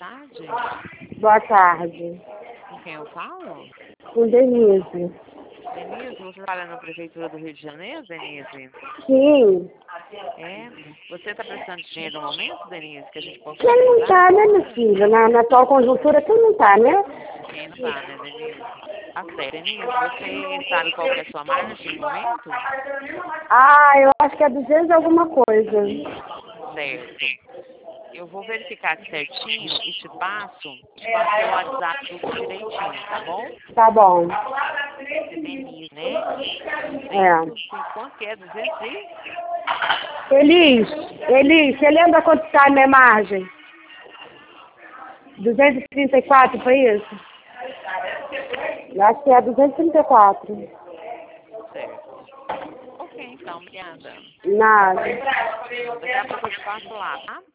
tarde. Boa tarde. Com quem eu falo? Com Denise. Denise, você trabalha na Prefeitura do Rio de Janeiro, Denise? Sim. É? Você está precisando de dinheiro no momento, Denise, que a gente possa Quem não ajudar? tá, né, minha filha? Na atual conjuntura, quem não tá, né? Quem não tá, né, Denise? Tá certo. Denise, você sabe qual que é a sua margem no momento? Ah, eu acho que é 200 alguma coisa. Certo. Eu vou verificar aqui certinho e te passo pelo WhatsApp tudo direitinho, tá bom? Tá bom. Denise, né? É. 200 e quanto que é? 200 e? Elis, você lembra quanto tá a minha margem? 234, foi isso? Acho que é 234. Certo. Ok, então, obrigada. Nada. Daqui a pouco eu te passo lá, tá?